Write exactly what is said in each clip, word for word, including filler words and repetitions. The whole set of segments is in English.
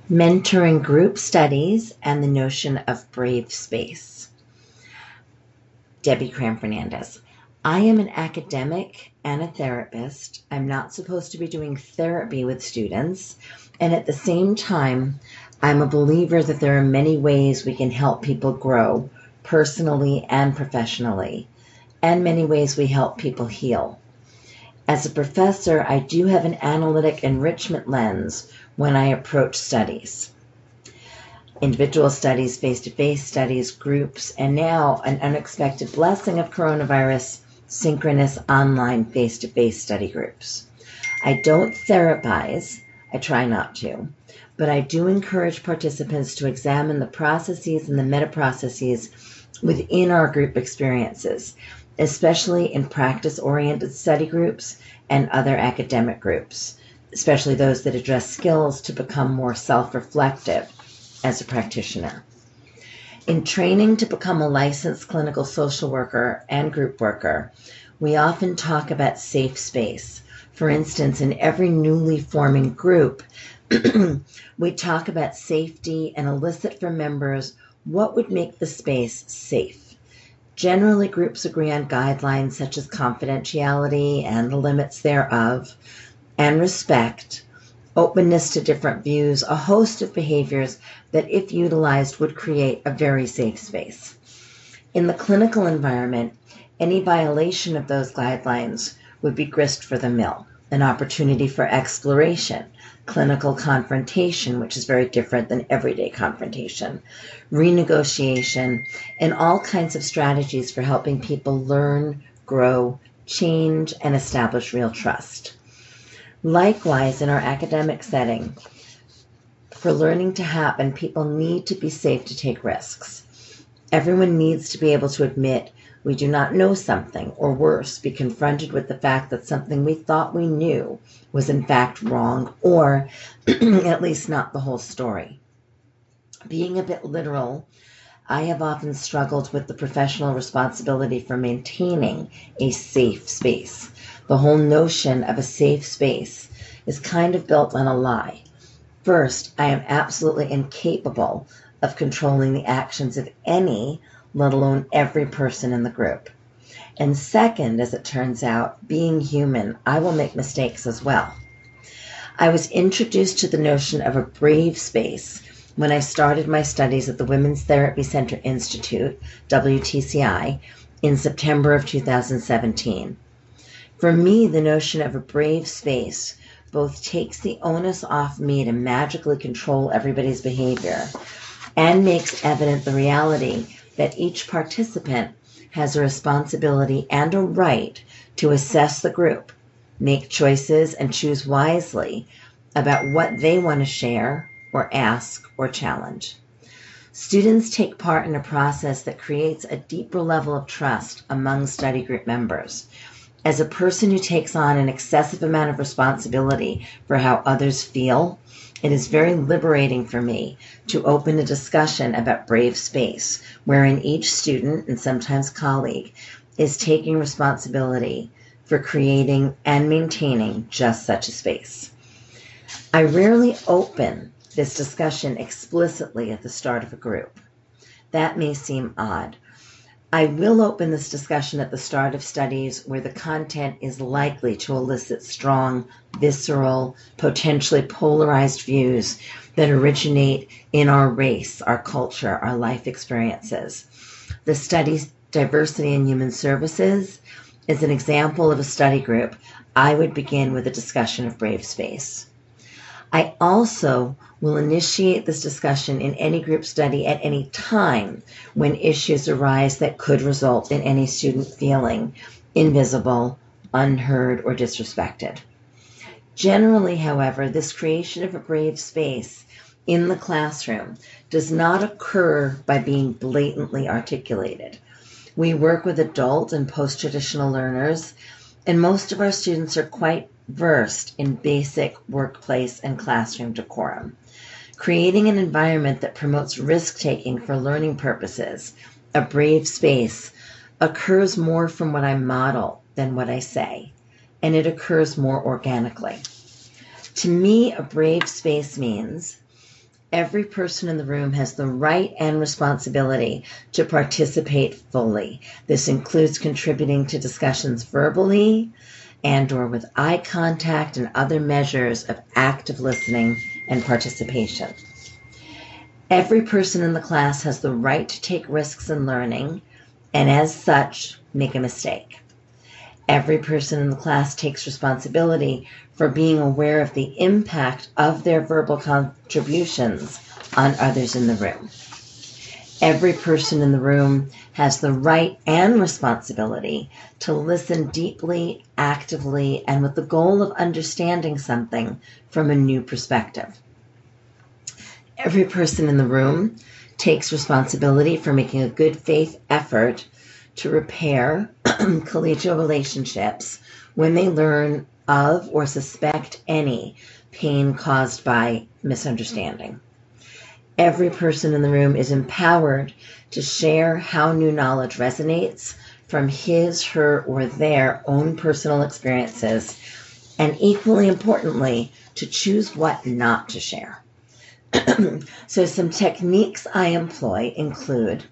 mentoring group studies, and the notion of brave space. Debbie Cram-Fernandez. I am an academic and a therapist. I'm not supposed to be doing therapy with students. And at the same time, I'm a believer that there are many ways we can help people grow personally and professionally, and many ways we help people heal. As a professor, I do have an analytic enrichment lens when I approach studies. Individual studies, face-to-face studies, groups, and now an unexpected blessing of coronavirus, synchronous online face-to-face study groups. I don't therapize, I try not to, but I do encourage participants to examine the processes and the meta-processes within our group experiences, especially in practice-oriented study groups and other academic groups, especially those that address skills to become more self-reflective as a practitioner. In training to become a licensed clinical social worker and group worker, we often talk about safe space. For instance, in every newly forming group, we talk about safety and elicit from members what would make the space safe. Generally, groups agree on guidelines such as confidentiality and the limits thereof, and respect, openness to different views, a host of behaviors that, if utilized, would create a very safe space. In the clinical environment, any violation of those guidelines would be grist for the mill, an opportunity for exploration, clinical confrontation, which is very different than everyday confrontation, renegotiation, and all kinds of strategies for helping people learn, grow, change, and establish real trust. Likewise, in our academic setting, for learning to happen, people need to be safe to take risks. Everyone needs to be able to admit we do not know something, or worse, be confronted with the fact that something we thought we knew was in fact wrong, or at least not the whole story. Being a bit literal, I have often struggled with the professional responsibility for maintaining a safe space. The whole notion of a safe space is kind of built on a lie. First, I am absolutely incapable of controlling the actions of any, let alone every person in the group. And second, as it turns out, being human, I will make mistakes as well. I was introduced to the notion of a brave space when I started my studies at the Women's Therapy Center Institute, W T C I, in September of two thousand seventeen. For me, the notion of a brave space both takes the onus off me to magically control everybody's behavior and makes evident the reality that each participant has a responsibility and a right to assess the group, make choices, and choose wisely about what they want to share or ask or challenge. Students take part in a process that creates a deeper level of trust among study group members. As a person who takes on an excessive amount of responsibility for how others feel, it is very liberating for me to open a discussion about brave space, wherein each student and sometimes colleague is taking responsibility for creating and maintaining just such a space. I rarely open this discussion explicitly at the start of a group. That may seem odd. I will open this discussion at the start of studies where the content is likely to elicit strong, visceral, potentially polarized views that originate in our race, our culture, our life experiences. The study's Diversity in Human Services is an example of a study group. I would begin with a discussion of brave space. I also will initiate this discussion in any group study at any time when issues arise that could result in any student feeling invisible, unheard, or disrespected. Generally, however, this creation of a brave space in the classroom does not occur by being blatantly articulated. We work with adult and post-traditional learners, and most of our students are quite versed in basic workplace and classroom decorum. Creating an environment that promotes risk-taking for learning purposes, a brave space, occurs more from what I model than what I say, and it occurs more organically. To me, a brave space means Every person in the room has the right and responsibility to participate fully. This includes contributing to discussions verbally and or with eye contact and other measures of active listening and participation. Every person in the class has the right to take risks in learning and as such make a mistake. Every person in the class takes responsibility for being aware of the impact of their verbal contributions on others in the room. Every person in the room has the right and responsibility to listen deeply, actively, and with the goal of understanding something from a new perspective. Every person in the room takes responsibility for making a good faith effort to repair collegial relationships when they learn of or suspect any pain caused by misunderstanding. Every person in the room is empowered to share how new knowledge resonates from his, her, or their own personal experiences, and equally importantly, to choose what not to share. So some techniques I employ include: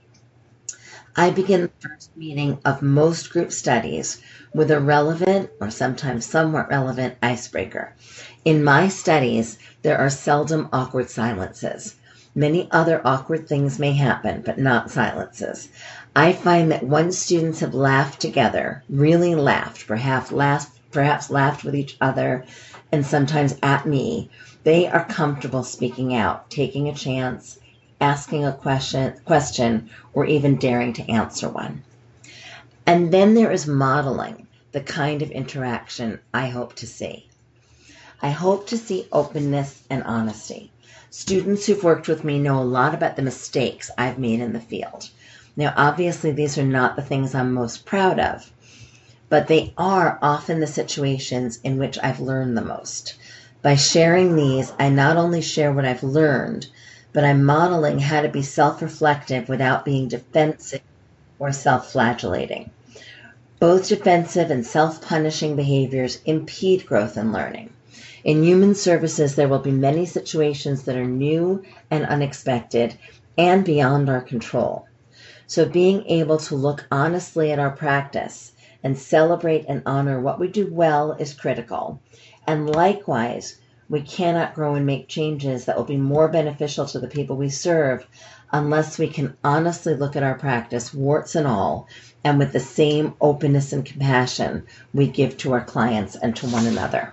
I begin the first meeting of most group studies with a relevant, or sometimes somewhat relevant, icebreaker. In my studies, there are seldom awkward silences. Many other awkward things may happen, but not silences. I find that once students have laughed together, really laughed, perhaps laughed, perhaps laughed with each other, and sometimes at me, they are comfortable speaking out, taking a chance, asking a question, question, or even daring to answer one. And then there is modeling the kind of interaction I hope to see. I hope to see openness and honesty. Students who've worked with me know a lot about the mistakes I've made in the field. Now, obviously, these are not the things I'm most proud of, but they are often the situations in which I've learned the most. By sharing these, I not only share what I've learned, but I'm modeling how to be self-reflective without being defensive or self-flagellating. Both defensive and self-punishing behaviors impede growth and learning. In human services, there will be many situations that are new and unexpected and beyond our control. So being able to look honestly at our practice and celebrate and honor what we do well is critical. And likewise, we cannot grow and make changes that will be more beneficial to the people we serve unless we can honestly look at our practice, warts and all, and with the same openness and compassion we give to our clients and to one another.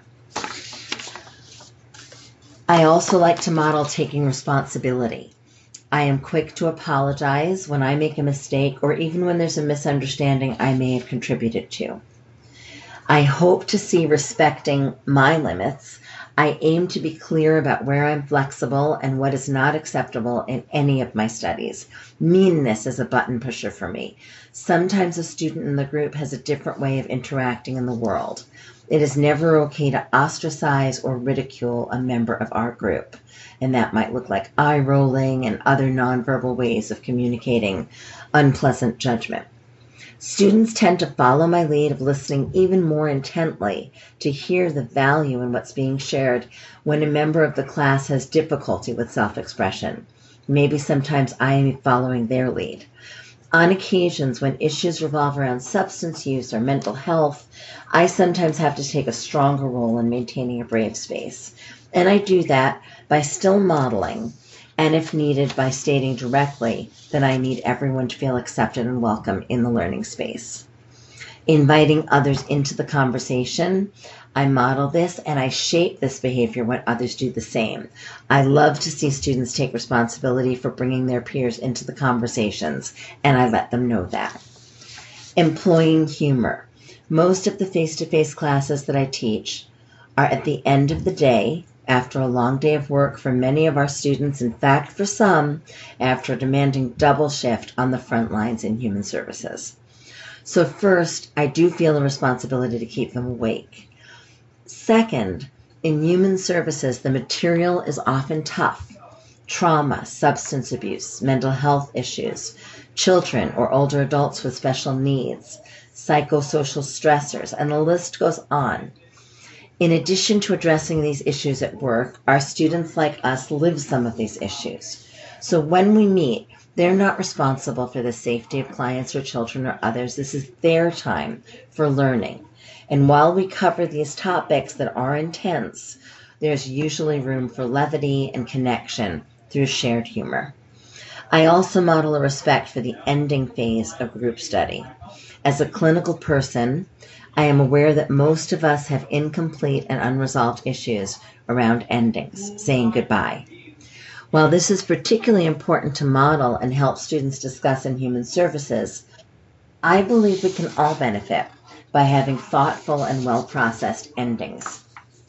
I also like to model taking responsibility. I am quick to apologize when I make a mistake or even when there's a misunderstanding I may have contributed to. I hope to see respecting my limits. I aim to be clear about where I'm flexible and what is not acceptable in any of my studies. Meanness is a button pusher for me. Sometimes a student in the group has a different way of interacting in the world. It is never okay to ostracize or ridicule a member of our group, and that might look like eye rolling and other nonverbal ways of communicating unpleasant judgment. Students tend to follow my lead of listening even more intently to hear the value in what's being shared when a member of the class has difficulty with self-expression. Maybe sometimes I am following their lead. On occasions, when issues revolve around substance use or mental health, I sometimes have to take a stronger role in maintaining a brave space. And I do that by still modeling, and if needed, by stating directly that I need everyone to feel accepted and welcome in the learning space. Inviting others into the conversation, I model this and I shape this behavior when others do the same. I love to see students take responsibility for bringing their peers into the conversations, and I let them know that. Employing humor. Most of the face-to-face classes that I teach are at the end of the day, after a long day of work for many of our students, in fact, for some, after a demanding double shift on the front lines in human services. So first, I do feel a responsibility to keep them awake. Second, in human services, the material is often tough. Trauma, substance abuse, mental health issues, children or older adults with special needs, psychosocial stressors, and the list goes on. In addition to addressing these issues at work, our students like us live some of these issues. So when we meet, they're not responsible for the safety of clients or children or others. This is their time for learning. And while we cover these topics that are intense, there's usually room for levity and connection through shared humor. I also model a respect for the ending phase of group study. As a clinical person, I am aware that most of us have incomplete and unresolved issues around endings, saying goodbye. While this is particularly important to model and help students discuss in human services, I believe we can all benefit by having thoughtful and well-processed endings.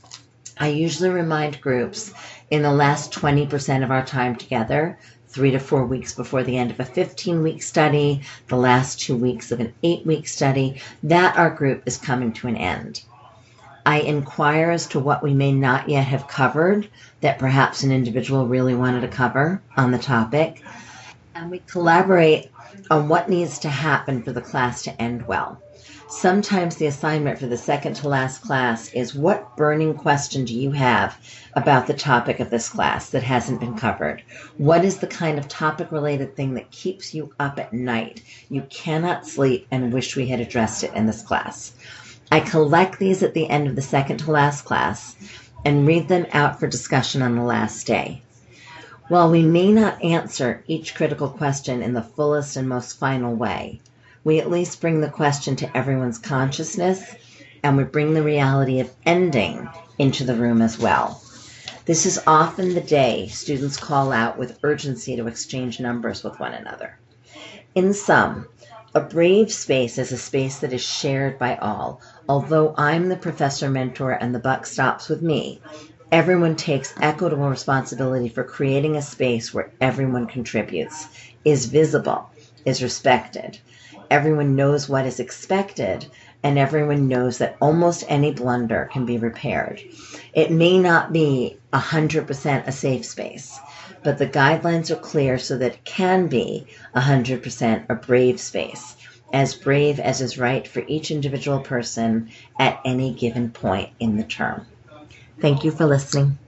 I usually remind groups in the last twenty percent of our time together, three to four weeks before the end of a fifteen-week study, the last two weeks of an eight-week study, that our group is coming to an end. I inquire as to what we may not yet have covered that perhaps an individual really wanted to cover on the topic, and we collaborate on what needs to happen for the class to end well. Sometimes the assignment for the second to last class is, what burning question do you have about the topic of this class that hasn't been covered? What is the kind of topic-related thing that keeps you up at night? You cannot sleep and wish we had addressed it in this class. I collect these at the end of the second to last class and read them out for discussion on the last day. While we may not answer each critical question in the fullest and most final way, we at least bring the question to everyone's consciousness, and we bring the reality of ending into the room as well. This is often the day students call out with urgency to exchange numbers with one another. In sum, a brave space is a space that is shared by all. Although I'm the professor mentor and the buck stops with me, everyone takes equitable responsibility for creating a space where everyone contributes, is visible, is respected. Everyone knows what is expected, and everyone knows that almost any blunder can be repaired. It may not be one hundred percent a safe space, but the guidelines are clear so that it can be one hundred percent a brave space, as brave as is right for each individual person at any given point in the term. Thank you for listening.